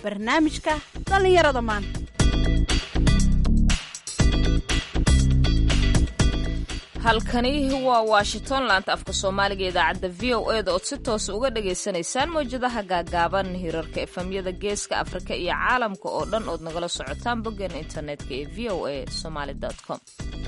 barnaamijka dhallinyarada maanta. halkani waa washington laanta afka soomaaliga idaacadda v o e da ood si toos uga dhagaysanaysaan mawjadaha gaagaaban hirarka efamyada geeska afrika iyo caalamka oo dhan ood nagala socotaan boggeena internetka ee v o a somaly com.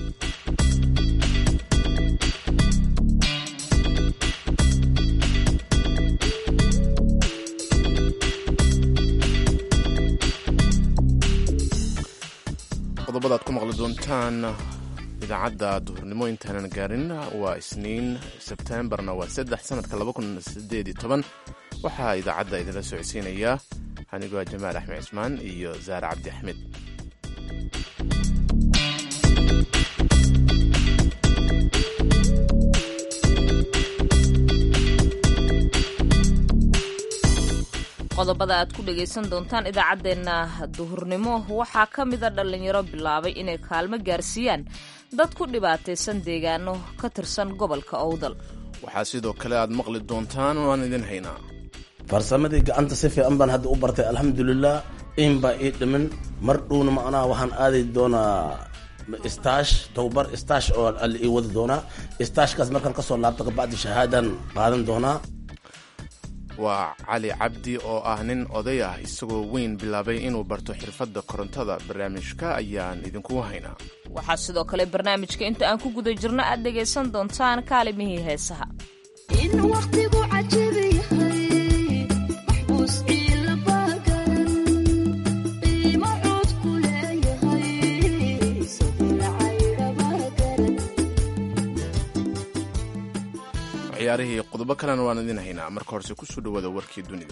qodobada aad ku maqli doontaan idaacadda duhurnimo intaanan gaarin waa isniin sebtembarna waa 3 sanadka 2018. waxaa idaacadda idinla socodsiinaya anigoo jamaal axmed cismaan iyo zaare cabdi axmed. qodobada aad ku dhagaysan doontaan idaacaddeenna duhurnimo waxaa ka mida dhallinyaro bilaabay inay kaalmo gaarsiiyaan dad ku dhibaataysan deegaano ka tirsan gobolka owdal. waxaa sidoo kale aad maqli doontaan waan idin haynaa farsamadii gacanta si fiican baan hadda u bartay alxamdulilah. inbaa ii dhimin mar dhowna macnaha waxaan aadi doonaa istaash tababar istaash oo alla ii wadi doonaa. istaashkaas markaan ka soo laabto kabacdi shahaadaan qaadan doonaa. waa cali cabdi oo ah nin oday ah isagoo weyn bilaabay inuu barto xirfadda korontada. barnaamijka ayaan idinku haynaa. waxaa sidoo kale barnaamijka inta aan ku guda jirno aad dhegaysan doontaan kaalimihii heesaha. ciyaarihii qodobo kalena waan idin haynaa. marka horese kusoo dhawaada warkii dunida.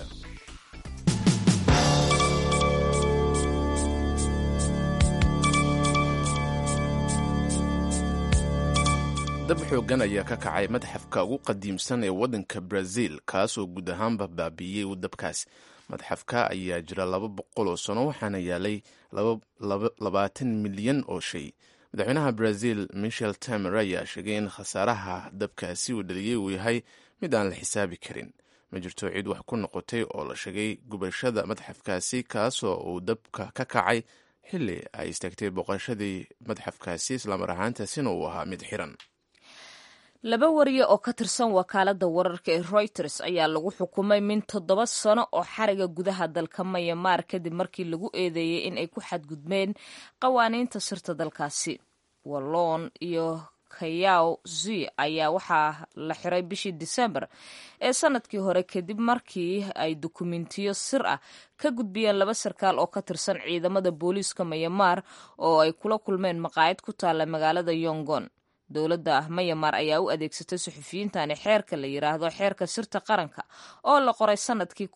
dab xoogan ayaa ka kacay madxafka ugu qadiimsan ee waddanka Brazil, kaasoo guud ahaanba baabiiyey dabkaas. madxafka ayaa jira 200 oo sano waxaana yaalay 20 milyan oo shay. madaxweynaha Brazil Michel Temer ayaa sheegay in khasaaraha dabkaasi uu dhaliyey uu yahay mid aan la xisaabi karin. ma jirto cid wax ku noqotay oo la sheegay gubashada madxafkaasi, kaasoo uu dabka ka kacay xilli ay istaagtay booqashadii madxafkaasi, islamar ahaantaasina uu ahaa mid xiran. 2 wariye oo ka tirsan wakaaladda wararka ee Reuters ayaa lagu xukumay min 7 sano oo xariga gudaha dalka Myanmar kadib markii lagu eedeeyey in ay ku xadgudbeen qawaaniinta sirta dalkaasi. Wallon iyo Kayao Zi ayaa waxaa la xiray bishii December ee sanadkii hore kadib markii ay dukumentiyo sir ah ka gudbiyeen 2 sarkaal oo ka tirsan ciidamada booliiska Myanmar oo ay kula kulmeen maqaayad ku taala magaalada Yangon. dowladda Myanmar ayaa u adeegsatay suxufiyiintani xeerka la yiraahdo xeerka sirta qaranka oo la qoray sanadkii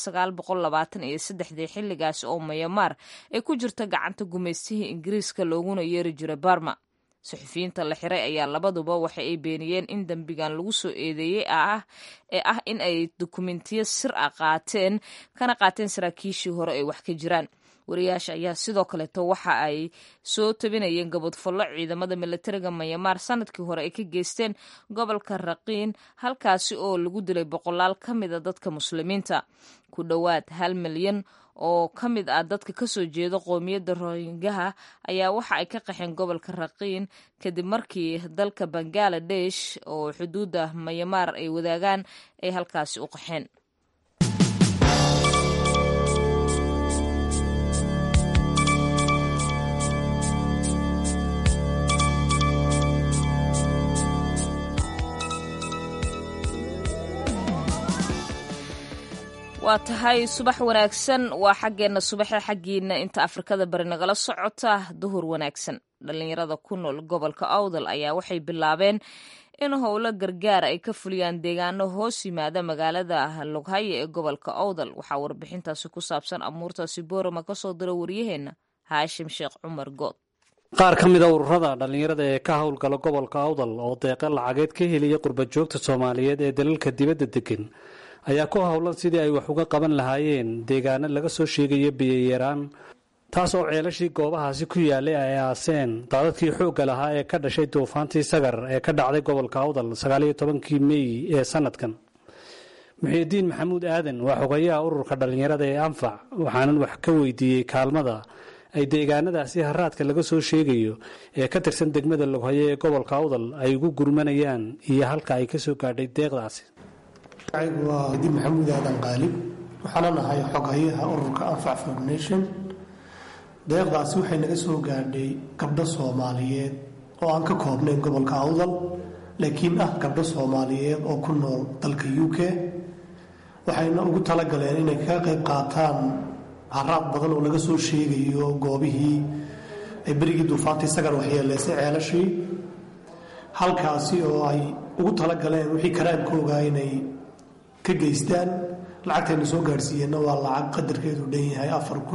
1923 xilligaas oo Myanmar ay ku jirta gacanta gumaystihii Ingiriiska looguna yeeri jiray Burma. suxufiyiinta la xiray ayaa labaduba waxa ay beeniyeen in dambigan lagu soo eedeeyey ah in ay dukumentiyo sir ah qaateen saraakiishii hore ay wax ka jiraan. wariyaasha ayaa sidoo kaleeto waxa ay soo tabinayeen gabadfallo ciidamada militariga Myanmar sanadkii hore ay ka geysteen gobolka Rakhine, halkaasi oo lagu dilay boqolaal ka mid a dadka muslimiinta. ku dhowaad 1 milyan oo ka mid ah dadka ka soo jeeda qoomiyadda Rohingya ayaa waxa ay ka qaxeen gobolka Rakhine kadib markii dalka Bangladesh oo xuduudda Myanmar ay wadaagaan ay halkaasi u qaxeen. waa tahay subax wanaagsan. waa xaggeenna subaxee xaggiina inta Afrikada bari nagala socota. duhur wanaagsan. dhallinyarada ku nool gobolka Awdal ayaa waxay bilaabeen in howlo gargaar ay ka fuliyaan deegaano hoos yimaada magaalada Lughaye ee gobolka Awdal. waxaa warbixintaasi ku saabsan amuurtaasi Boorama ka soo dira wariyaheenna Haashim Sheekh Cumar Good. qaar ka mida ururada dhallinyarada ee ka howlgala gobolka Awdal oo deeqa lacageed ka helaya qurbajoogta Soomaaliyeed ee dalalka dibadda degan ayaa ku howlan sidii ay wax uga qaban lahaayeen deegaano laga soo sheegayo biyo-yaraan, taas oo ceelashii goobahaasi ku yaalay ay aaseen daadadkii xoogga lahaa ee ka dhashay duufaantii Sagar ee ka dhacday gobolka Awdal 19 May ee sanadkan. muxiidiin maxamuud aadan waa xogayaha ururka dhallinyarada ee anfac waxaanan wax ka weydiiyey kaalmada ay deegaanadaasi haraadka laga soo sheegayo ee ka tirsan degmada Loghaye ee gobolka Awdal ay ugu gurmanayaan iyo halka ay ka soo gaadhay deeqdaasi. waa muxiidiin maxamuud aadan qaalib waxaana nahay xogayaha ururka Anfac Foundation. deeqdaasi waxay naga soo gaadhay gabdho Soomaaliyeed oo aan ka koobnayn gobolka Awdal laakiin gabdho Soomaaliyeed oo ku nool dalka UK. waxayna ugu talagaleen inay ka qayb qaataan haraad badan oo laga soo sheegayo goobihii ay berigii duufaantii sagar waxyeeleysay ceelashii halkaasi oo ay ugu talagaleen wixii karaankooga inay ka geystaan. lacagtayna soo gaadhsiiyeenna waa lacag qadarkeedu dhan yahay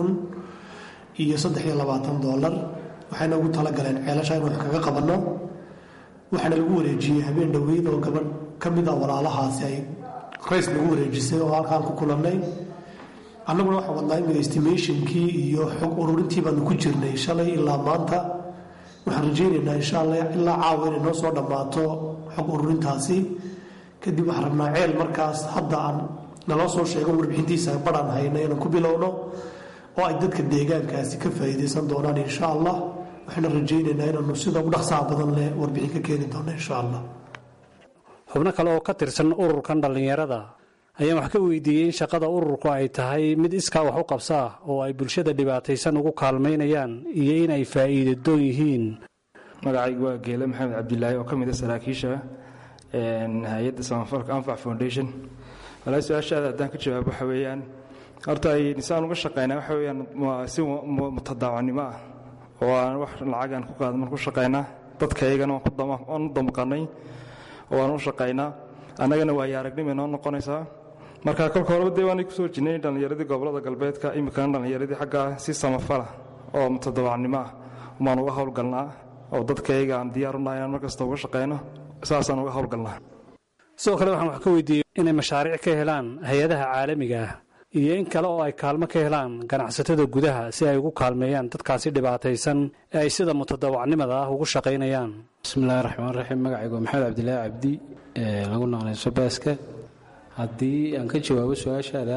$4,023. waxayna ugu talagaleen ceelasha in wax kaga qabanno. waxaana lagu wareejiyey habeen dhoweyd oo gabadh ka mid walaalahaasi ay rays lagu wareejisay oo halkaan ku kulannay. annaguna waxaan wadnaa imika estimationkii iyo xog ururintii baanu ku jirnay shalay ilaa maanta. waxaan rajaynaynaa insha allah ilaa caawa inay noo soo dhammaato xog ururintaasi. kadib waxaan rabnaa ceel markaas hadda aan naloo soo sheego warbixintiisa badhaan hayna inaan ku bilowno oo ay dadka deegaankaasi ka faa'iidaysan doonaan insha allah. waxayna rajaynaynaa inaanu sida ugu dhaqsaha badan leh warbixin ka keeni doono insha allah. xubno kale oo ka tirsan ururkan dhallinyarada ayaan wax ka weydiiyey in shaqada ururku ay tahay mid iskaa wax u qabsaa oo ay bulshada dhibaataysan ugu kaalmaynayaan iyo in ay faa'iido doon yihiin. magacaygu waa Geele Maxamed Cabdilaahi oo ka mid ah saraakiisha hay'adda samafalka Anfac Foundation. walaa su'aashaada haddaan ka jawaabo waxa weeyaan horta ay nisaan uga shaqeynaa waxa weeyaan waa si mutadaawanimo oo aan wax lacag aan ku qaadman ku shaqeynaa dadka iyagana waan u damqanay oo aan u shaqeynaa annagana waa aragnimo noo noqonaysaa. marka kolka hore deewaanay ku soo jinay dhallinyaradii gobolada galbeedka imikana dhallinyaradii xagga si samafala oo mutadaawanimo maan uga howlgalnaa oo dadka iyaga aan diyaar u nahay inaan markasta uga shaqeyno saasaan uga howlgalnaa. sidoo kale waxaan wax ka weydiiyey inay mashaariic ka helaan hay-adaha caalamiga iyo in kale oo ay kaalmo ka helaan ganacsatada gudaha si ay ugu kaalmeeyaan dadkaasi dhibaataysan ee ay sida mutadawacnimada ugu shaqaynayaan. bismillahi raxmaan raxiim. magacaygu maxamed cabdilaahi cabdi lagu naqlayso baaska. haddii aan ka jawaabo su-aashaada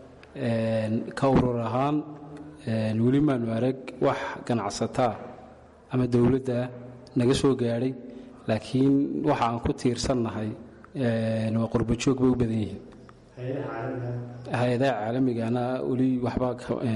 ka urur ahaan weli maanu arag wax ganacsataa ama dowladda naga soo gaadhay laakiin waxa aan ku tiirsannahay waa qurbajoog bay u badan yihiin. hay-adaha caalamigana weli waxba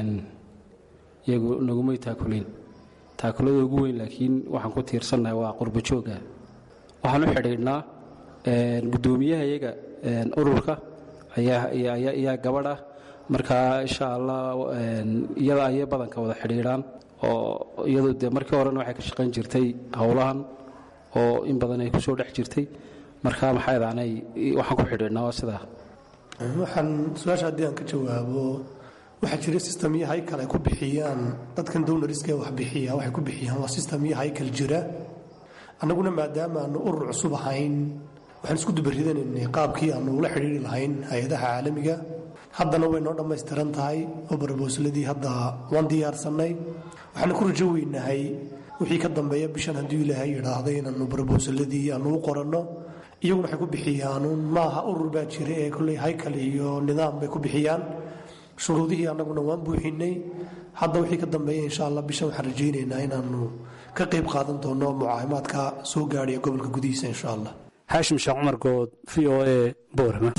iyagu nagumay taakulayn taakulada ugu weyn laakiin waxaan ku tiirsannahay waa qurbajooga. waxaan u xidhiidhnaa guddoomiyaha iyaga ururka ayaa gabadh ah. markaa insha allah iyada ayay badanka wada xidhiidhaan oo iyadu dee markii horena waxay ka shaqayn jirtay howlahan oo in badan ay ku soo dhex jirtay. markaa maxaydaanay waxaan ku xidhiidhnaa waa sidaa. waxaan su-aasha haddii aan ka jawaabo waxaa jira system iyo haykal ay ku bixiyaan dadkan downariska wax bixiya waxay ku bixiyaan waa system iyo haykal jira. annaguna maadaama aanu urur cusub ahayn waxaan isku dubaridanaynay qaabkii aanu ula xidhiiri lahayn hay-adaha caalamiga. haddana way noo dhammaystiran tahay oo barboosladii hadda waan diyaarsannay. waxaana ku rajo weynahay wixii ka dambeeya bishan hadduu ilaahay yidhaahday inaanu barboosladii aanu u qoranno. iyaguna waxay ku bixiyaanuun maaha urur baa jira ee kolley haykal iyo nidaam bay ku bixiyaan. shuruudihii annaguna waan buuxinay. hadda wixii ka dambeeya insha allah bishan waxaan rajaynaynaa inaanu ka qayb qaadan doono mucaahimaadka soo gaadhaya gobolka gudihiisa insha allah. xaashim sheekh cumar good v o a boorama.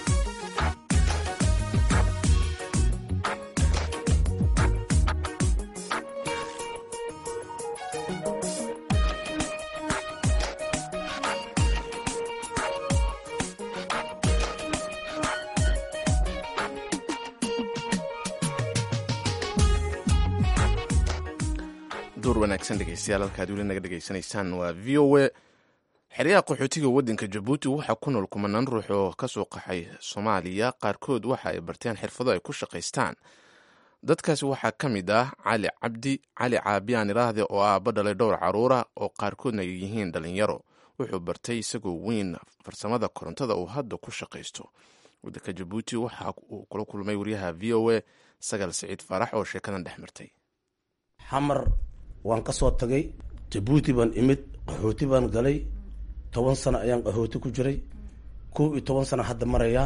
wanaagsan dhegeystayaal halkaad weli naga dhegaysanaysaan waa v o a. xeryaha qaxootiga waddanka jabuuti waxaa ku nool kumanaan ruux oo ka soo qaxay soomaaliya. qaarkood waxa ay barteen xirfado ay ku shaqaystaan. dadkaasi waxaa ka mid ah cali caabiyaan iraahde oo aabba dhalay dhowr caruura oo qaarkoodna ay yihiin dhallinyaro. wuxuu bartay isagoo weyn farsamada korontada uu hadda ku shaqaysto. waddanka jabuuti waxa uu kula kulmay wariyaha v o a sagal siciid faarax oo sheekadan dhex martay. xamar waan ka soo tagay jabuuti baan imid qaxooti baan galay 10 sano ayaan qaxooti ku jiray 11 sano hadda marayaa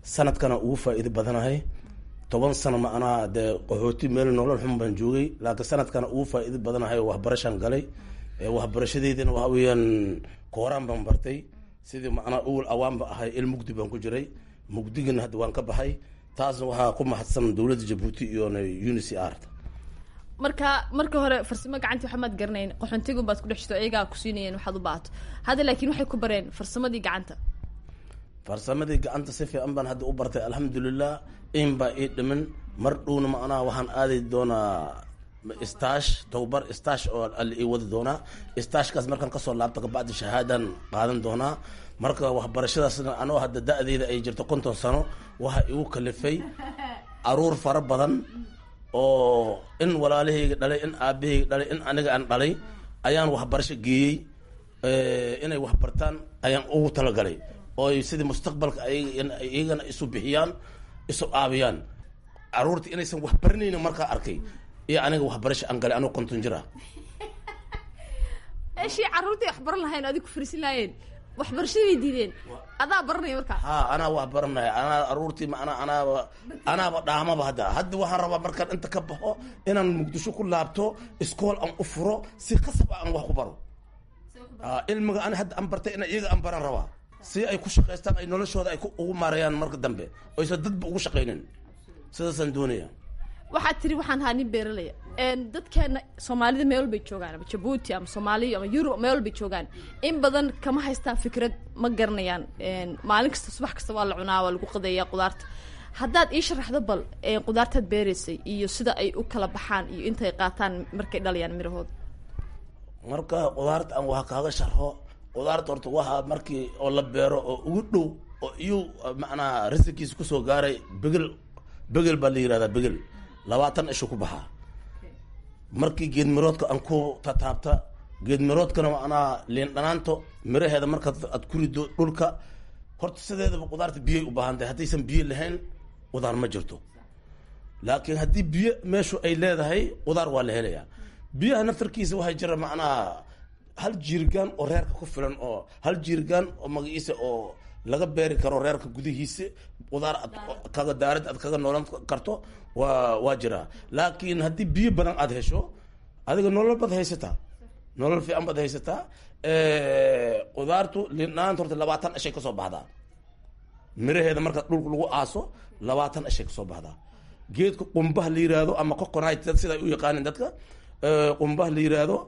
sanadkana ugu faa'iido badanahay 10 sano macnaha dee qaxooti meel nolol xun baan joogay laakiin sanadkana ugu faa'iido badanahay waxbarashaan galay waxbarashadeydina waxa weeyaan kooraan baan bartay sidii macnaha uwal awaanba ahay mugdi baan ku jiray mugdigana hadda waan ka baxay taasna waxaa ku mahadsan dowladda Jabuuti iyo UNHCR marka hore farsamo gacanta waxa maad garanayn qaxoontigu baad ku dhexjito ayaga ku siinayeen waxaad u baahato hadda laakiin waxay ku bareen farsamadii gacanta si fiican baan hadda u bartay alxamdulilah in baa ii dhimin mar dhowna macnaha waxaan aadi doonaa tababar istaash oo alla ii wadi doonaa istaashkaas markaan kasoo laabto kabacdi shahaadaan qaadan doonaa marka waxbarashadaasna anoo hadda da-deeda ay jirto 50 sano waxa igu kalifay caruur fara badan oo in walaalahayga dhalay in aabahayga dhalay in aniga aan dhalay ayaan waxbarasho geeyey inay wax bartaan ayaan ugu talagalay oo sidii mustaqbalka iyagana isu bixiyaan isu aabiyaan caruurta inaysan wax baranaynin markaa arkay iyo aniga waxbarasho aan galay anoo 50 jir ah eeshii caruurtii wax baran lahayn adigu fariisin lahayn waxbarashadii diideen adaa baranaya markaa anaa wax baranaya anaa caruurtii anaaba dhaamaba hadda waxaan rabaa markaan inta ka baxo inaan muqdisho ku laabto iskool aan u furo si khasab aan wax ku baro ilmiga ana hadda aan bartay ina iyaga aan baran rabaa si ay ku shaqaystaan ay noloshooda ay ugu maareeyaan marka dambe oysan dadba ugu shaqaynin sidaasaan doonaya waxaad tiri waxaan ahaa nin beeralaya dadkeena soomaalida meel walbay joogaan ama Jabuuti ama Soomaaliya ama Yurub meel walbay joogaan in badan kama haystaan fikrad ma garanayaan maalin kasta subax kasta waa la cunaa waa lagu qadeeyaa qudaarta haddaad ii sharaxdo bal qudaartaad beeraysay iyo sida ay u kala baxaan iyo intay qaataan markay dhalayaan mirahooda marka qudaarta aan wax kaaga sharxo qudaarta horta waxa markii oo la beero oo ugu dhow oo iyo macnaha risikiisa kusoo gaaray begel baa la yiraahdaa begel 20 isha ku baxaa markii geed miroodka aan ku tataabta geed miroodkana macnaha liin dhanaanto miraheeda marka aad ku rido dhulka horta sideedaba qudaarta biyo u baahan tahay haddaysan biyo lahayn qudaar ma jirto laakiin haddii biyo meeshu ay leedahay qudaar waa la helayaa biyaha naftarkiisa waxay jira macnaha hal jiirgaan oo reerka ku filan oo hal jiirgaan oo magaciisa oo laga beeri karo reerka gudihiisa qudaar kaga daarad aad kaga noolan karto waa jira laakiin haddii biyo badan aad hesho adiga nolol bad haysataa nolol fiican bad haysataa qudaartu liinaanta horta 20 ashay ka soo baxdaa miraheeda marka dhulka lagu aaso 20 ashay ka soo baxdaa geedka qumbaha la yiraahdo ama coconut sida ay u yaqaaneen dadka qumbaha la yiraahdo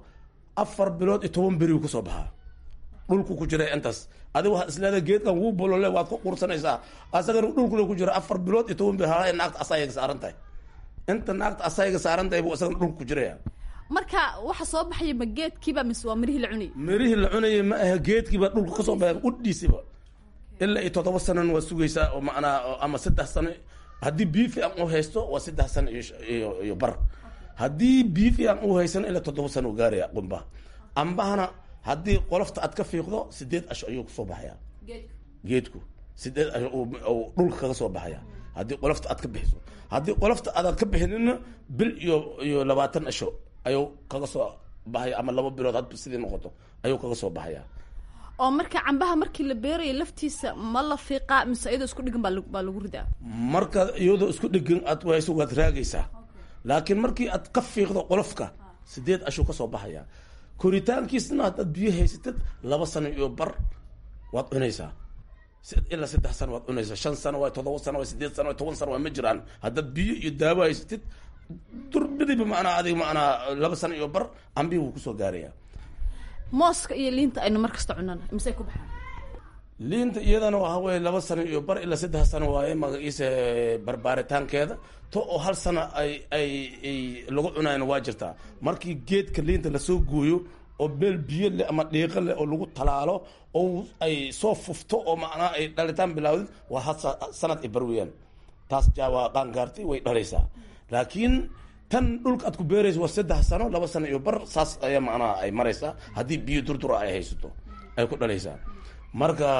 4 bilood iyo 10 beri ku soo baxaa dhulku ku jira intaas adiga waxa isleedahay geedkan wuu bolole waad ku qursanaysaa asagana dhulku ku jira 4 bilood iyo 10 beri halay naagta asayga saarantahay inta naagta asayga saarantahay buu asagana dhulku ku jiraya marka waxa soo baxay ma geedkiiba mise waa mirihii la cunay ma aha geedkiiba dhulka ka soo baxay u dhiisiba ilaa 7 sano waa sugaysaa oo macna ama 3 sano haddii biifi aan u haysto waa 3 sano iyo bar haddii biifi aan u haysan ilaa 7 sano gaaraya qumba ambahana haddii qolofta aad ka fiiqdo 8 ash ayuu ku soo baxaya geedku 8 ash oo dhulka kaga soo baxaya haddii qolofta aad ka bixiso haddii qolofta aad ka bixinina bil iyo 20 asho ayuu kaga soo baxaya ama 2 bilood hadba sidii noqoto ayuu kaga soo baxaya oo marka cambaha markii la beerayo laftiisa ma la fiiqaa mise iyadoo isku dhigan baa lagu ridaa marka iyadoo isku dhigan aad wayso waad raagaysaa laakiin markii aad ka fiiqdo qolofka 8 asho ka soo baxaya koritaankiisna haddaad biyo haysatid 2 sano iyo bar waad cunaysaa ilaa 3 sano waad cunaysaa 5 sano waa 7 sano waa 8 sano waa 10 sano waa ma jiraan haddaad biyo iyo daawo haysatid durbadiiba macnaa adiga macnaa 2 sano iyo bar ambii wuu kusoo gaarayaa mooska iyo liinta aynu mar kasta cunana mise ku baxaan liinta iyadana waxa weeye 2 sano iyo bar ilaa 3 sano waaye magaciisa barbaaritaankeeda to oo 1 sano ay lagu cunayna waa jirtaa markii geedka liinta lasoo gooyo oo meel biyo leh ama dhiiqo leh oo lagu talaalo oo ay soo fufto oo macnaa ay dhalitaan bilaawdid waa sanad i barweyaan taas jaawa qaangaartay way dhalaysaa laakiin tan dhulka aad ku beerayso waa 3 sano 2 sano iyo bar saas ayaa macnaa ay maraysaa haddii biyo durdura ay haysato ay ku dhalaysaa marka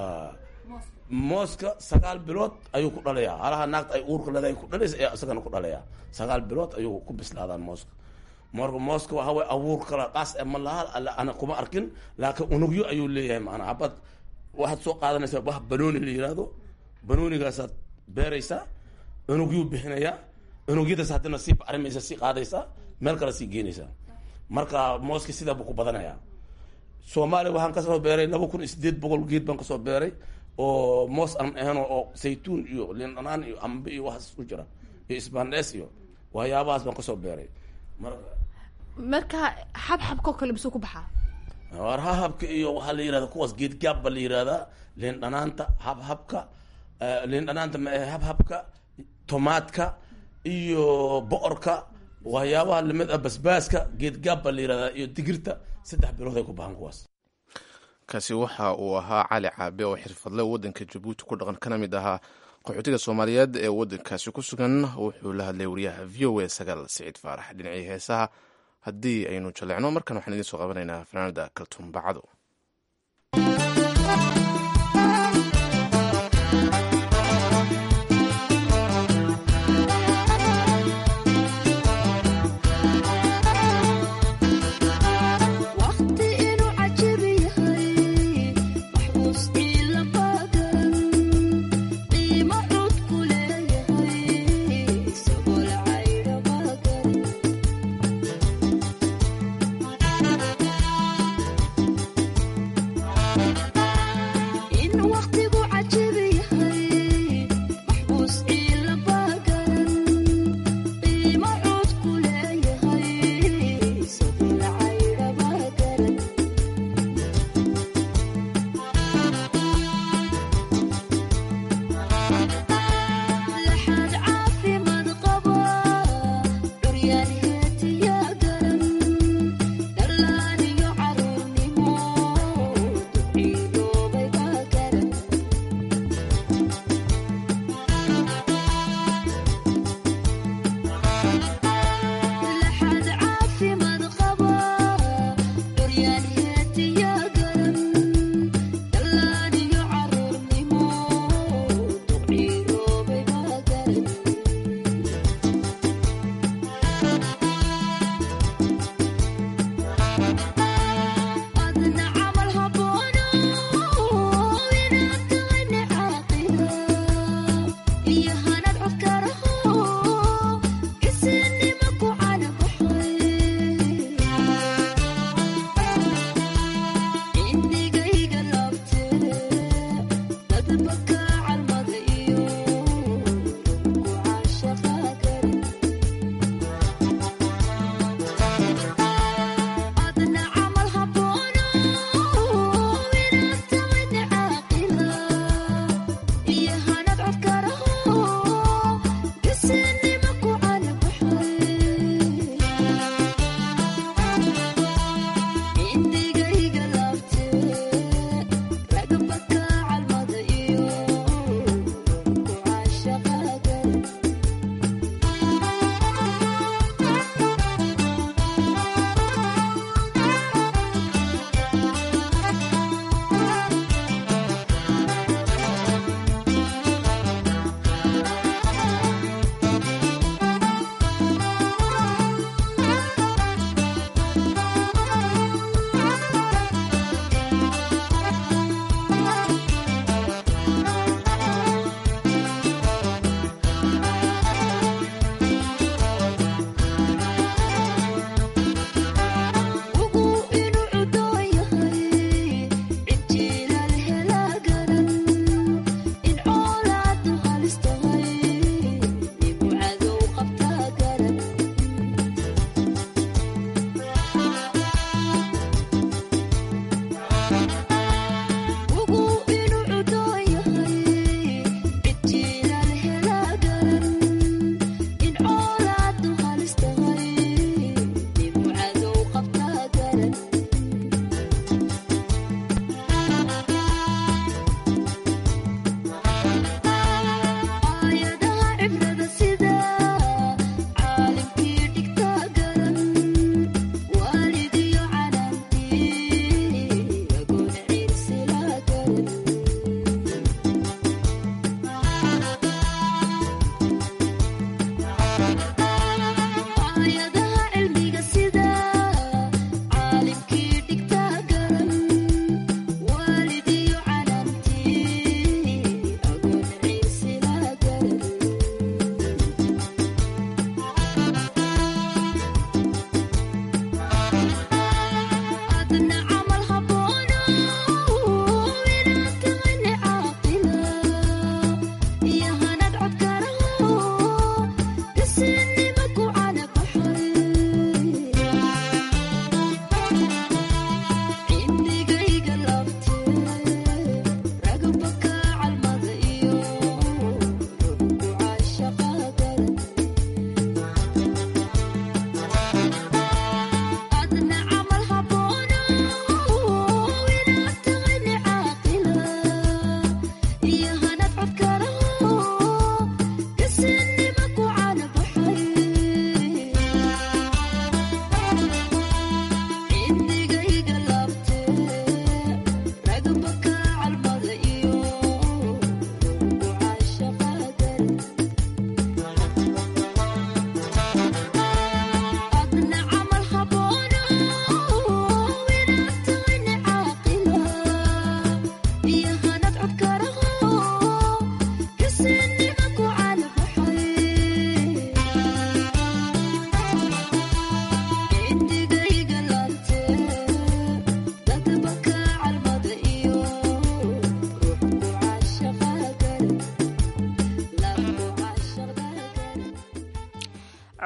mooska 9 bilood ayuu ku dhalayaa halaha naagta ay uurka leedahay ku dhalaysa ee isagana ku dhalayaa 9 bilood ayuu ku bislaadaan mooska marka mooska waxa way abuur kala qaas ama laha ana kuma arkin laakiin unugyo ayuu leeyahay macnaa habad waxaad soo qaadanaysaa wax balooni la yiraahdo banoonigaasaad beeraysaa cunugyuu bixinayaa cunugyadaas haddana sii bacrimaysa sii qaadaysaa meel kale sii geenaysaa marka mooski sidaa buu ku badanayaa soomaaliya waxaan kasoo beeray 2800 geed baan kasoo beeray oo moos aan ahayn oo saytuun iyo liin dhanaan iyo cambe iyo waxaas ku jira iyo isbaandhees iyo waxyaabahaas baan kasoo beeray marka xabxabkoo kale misuu ku baxaa war habka iyo waxaa la yihahda kuwaas geed gaab baa la yihahdaa liin dhanaanta habhabka liin dhanaanta ma ahe habhabka tomaadka iyo bocorka waxyaabaha lamid ah basbaaska geed gaab baa la yihahdaa iyo digirta 3 bilood ay ku baxaan kuwaas kaasi waxa uu ahaa cali caabe oo xirfadle waddanka jabuuti ku dhaqan kana mid ahaa qaxootiga soomaaliyeed ee waddankaasi ku sugan wuxuu la hadlay wariyaha v o a sagaal siciid faarax dhinacii heesaha haddii aynu jaleecno markan waxaan idiin soo qabanaynaa fanaanada kaltuun bacdo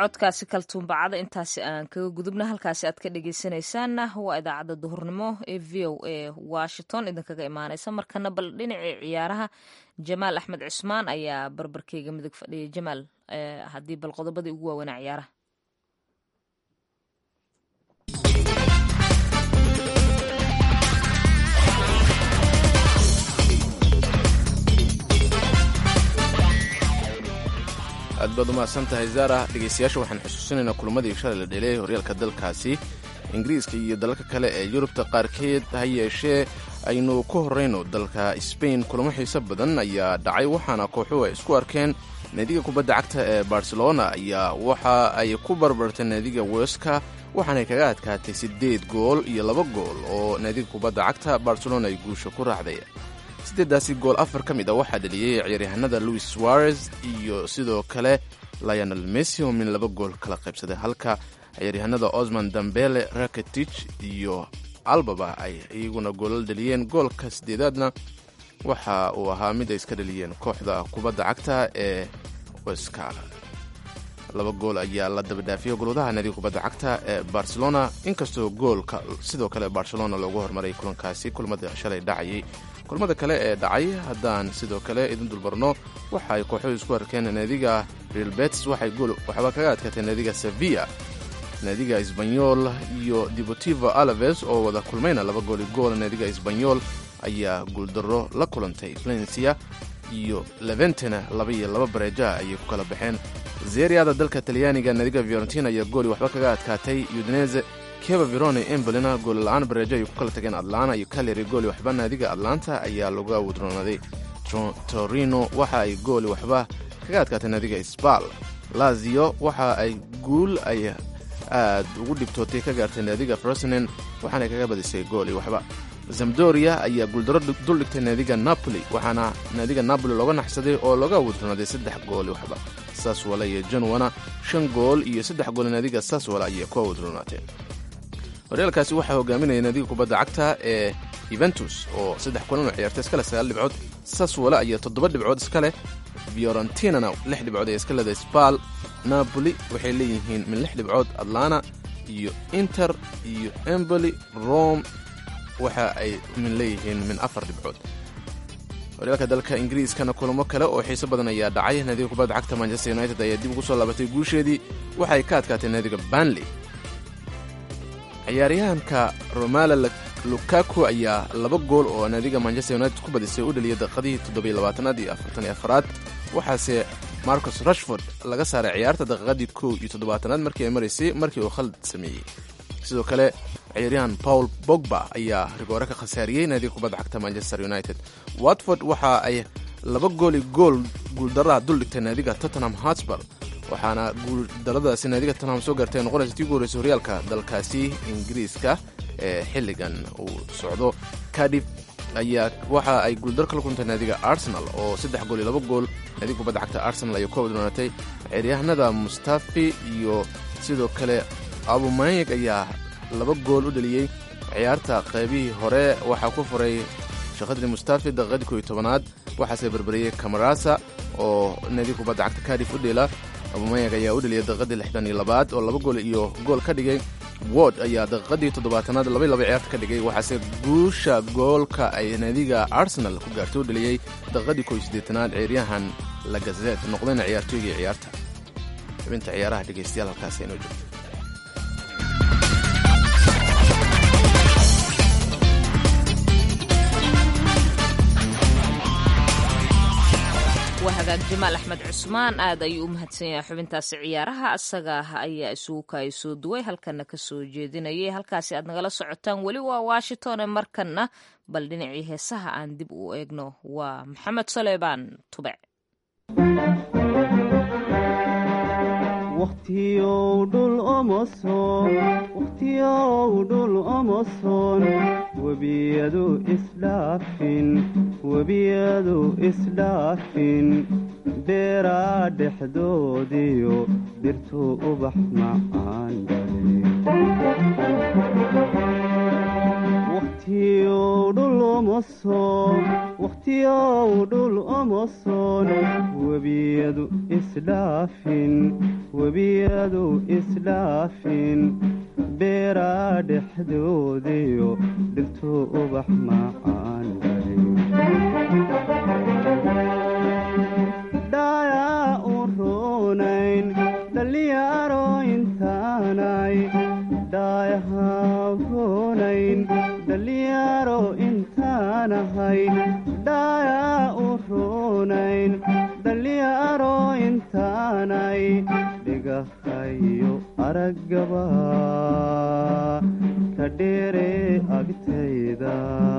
codkaasi kaltuunbacada intaasi aan kaga gudubna halkaasi aad ka dhegeysanaysaanna waa idaacadda duhurnimo ee v o a washington idinkaga imaaneysa markana bal dhinacii ciyaaraha jamaal axmed cusmaan ayaa barbarkeyga midig fadhiya jamaal haddii bal qodobadii ugu waaweynaa ciyaaraha aad baad umahadsan tahay zaara dhegeystayaasha waxaan xusuusinaynaa kulamadii shalay la dheelay horyaalka dalkaasi ingiriiska iyo dalalka kale ee yurubta qaarkeed ha yeeshee aynu ku horrayno dalka sbain kulamo xiiso badan ayaa dhacay waxaana kooxuhu ay isku arkeen naadiga kubadda cagta ee barcelona ayaa waxa ay ku barbartay naadiga weska waxaanay kaga adkaatay 8 gool iyo 2 gool oo naadiga kubadda cagta barcelona ay guusha ku raacday 8daasi gool 4 ka mid a waxaa dhaliyey ciyaaryahanada luis suarez iyo sidoo kale lionel messi oo min 2 gool kala qaybsaday halka ciyaaryahanada osman dambele rakitic iyo albaba ay iyaguna goolal dhaliyeen goolka 8aadna waxa uu ahaa mid ay iska dhaliyeen kooxda kubadda cagta ee weska 2 gool ayaa la dabadhaafiyey golwadaha naadiga kubadda cagta ee barcelona inkastoo goolka sidoo kale barcelona loogu hormaray kulankaasi kulmada shalay dhacayay kulmada kale ee dhacay haddaan sidoo kale idin dulbarno waxa ay kooxuhu isku arkeen naadiga real betis waxay gool waxba kaga adkaatay naadiga sevilla naadiga Espanyol iyo Deportivo Alaves oo wada kulmayna 2 gool iyo gool naadiga Espanyol ayaa guuldaro la kulantay Valencia iyo Levantena 2-2 bareeja ayay ku kala baxeen Serie A dalka Talyaaniga naadiga Fiorentina ayaa gool waxba kaga adkaatay Udinese Chievo Verona Empoli gool la'aan bareeja ay ku kala tageen Atlanta iyo Cagliari gool waxba naadiga Atlanta ayaa lagu awdronaaday Torino waxa ay gool waxba kaga adkaatay naadiga Spal Lazio waxa ay guul ay aad ugu dhibtootay ka gaartay naadiga Frosinone waxaana kaga badisay gool waxba Sampdoria ayaa guuldaro dul dhigtay naadiga Napoli waxaana naadiga Napoli looga naxsaday oo looga wadronaaday 3 gool waxba Sassuolo iyo Genoa 5 gool iyo 3 gool naadiga Sassuolo ayaa ku wadronaatay horyaalkaasi waxaa hogaaminaya naadiga kubadda cagta ee Juventus oo 3 kulan oo ciyaartay iska leh 9 dhibcood Sassuolo ayaa 7 dhibcood iska leh Fiorentina 6 dhibcood ay iska leedahay Spal Napoli waxay leeyihiin min 6 dhibcood Atlanta iyo Inter iyo Empoli Rome waxa ay min leeyihiin min 4 dhibcood horyaalka dalka Ingiriiskana kulamo kale oo xiiso badan ayaa dhacay naadiga kubadda cagta Manchester United ayaa dib ugu soo laabatay guusheedii waxay ka adkaatay naadiga Burnley ciyaaryahanka Romelu Lukaku ayaa 2 gool oo naadiga Manchester United ku badisay u dhaliyay daqiiqadii 27aad iyo 44aad waxaase Marcus Rashford laga saaray ciyaarta daqiiqadii 17aad markii ay maraysay markii uu khalad sameeyay sidoo kale ciyaaryahan Paul Pogba ayaa rigoore ka khasaariyay naadiga kubadda cagta Manchester United Watford waxa ay 2 gool iyo gool guuldarada dul dhigtay naadiga Tottenham Hotspur waxaana guuldaradaasi naadiga Tottenham soo gaartay noqonaysa tii ugu horeysay horyaalka dalkaasi Ingiriiska ee xilligan uu socdo Cardiff ayaa waxa ay guuldar kala kulantay naadiga Arsenal oo 3 gool iyo 2 gool naadiga kubadda cagta Arsenal ayaa ku wadroonatay ciyaaryahanada Mustafi iyo sidoo kale Aubameyang ayaa 2 gool u dhaliyay ciyaarta qaybihii hore waxaa ku furay shaqadii Mustafi daqiiqadii 11aad waxaase barbariyay Camarasa oo naadiga kubadda cagta Cardiff u dheela Aubameyang ayaa u dhaliyay daqiiqadii 62aad oo 2 gool iyo gool ka dhigay Ward ayaa daqiiqadii 7aad 2-2 ciyaarta ka dhigay waxaase guusha goolka ay naadiga Arsenal ku gaartay u dhaliyay daqiiqadii 18aad ciyaaryahan Lacazette noqdayna ciyaartoygii ciyaarta xubinta ciyaaraha dhegeystayaal halkaas inoo joogto hagaag jamaal axmed cusmaan aad ayuu u mahadsan yahay xubintaasi ciyaaraha asaga ayaa isugu kaay soo duway halkana ka soo jeedinayay halkaasi aad nagala socotaan weli waa washington markana bal dhinacii heesaha aan dib u eegno waa maxamed Sulaymaan Tube waqtiyow dhul omoson webiyadu isdhaafin beeraa dhexdoodiyo dhirtu ubax macaan waqtiyow dhul omosoon wakhtiyow dhul omosoon webiyadu isdhaafin beeraa dhexdoodiyo dhirtu ubax macaan dhayaa u roonayn dhalinyaro intaanay dhaayahaa roonayn dhalinyaro intaanahay dhaayaa u roonayn dhalinyaro intaanay dhigahayo araggaba ka dheere agtayda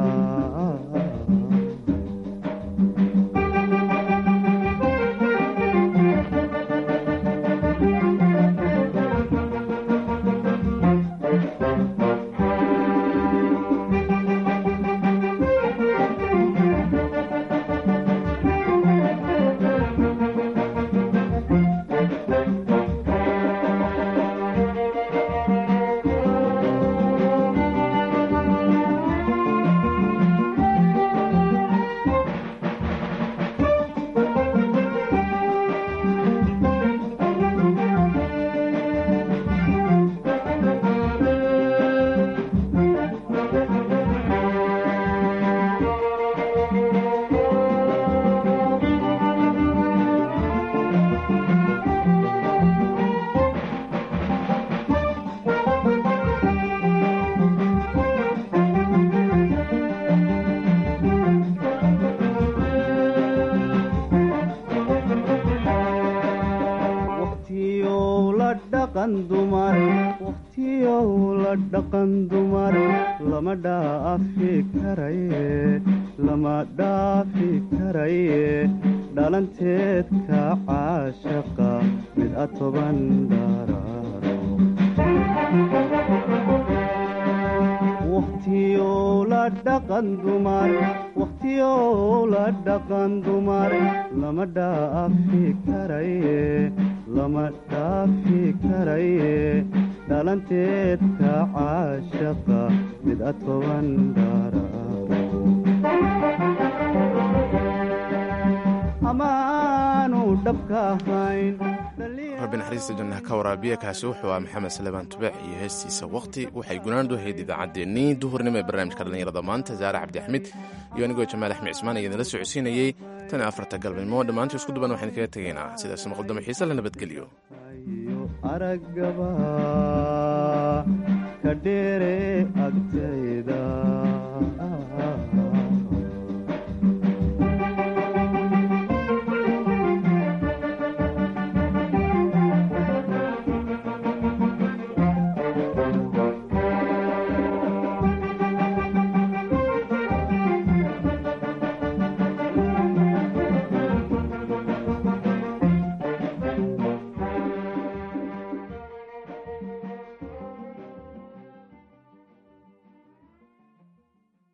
wakhtiyow la dhaqan dumar lama dhaafi karaye dhalanteedka caashaqa mid a toban dharaaro wakhtiyow la dhaqan dumar lama dhaafi karaye dhalanteedka caashaqa mid a toban dharaaro amaanu dhabka ahayn rabbi naxariista jannaha ka waraabiya kaasi wuxuu ah maxamed salebaan tubaax iyo heestiisa wakhti waxay gunaandu ahayd idaacaddeenii duhurnimo ee barnaamijka dhallinyarada maanta zaare cabdi axmed iyo anigoo jamaal axmed cismaan ayaa idinla socodsiinayey tan 4 galabnimo dhammaantii isku duban waxaan kaga tegaynaa sidaas maqaldamo xiise la nabadgeliyo araggaba ka dheere agtayda